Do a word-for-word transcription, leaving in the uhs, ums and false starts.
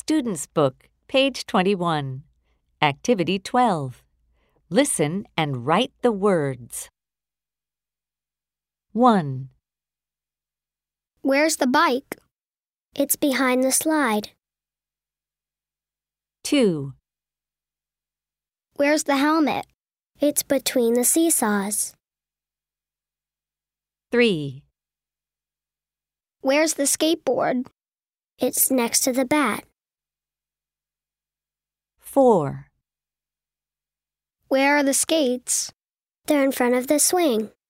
Student's Book, page twenty-one. Activity twelve. Listen and write the words. one. Where's the bike? It's behind the slide. two. Where's the helmet? It's between the seesaws. three. Where's the skateboard? It's next to the bat. four. Where are the skates? They're in front of the swing.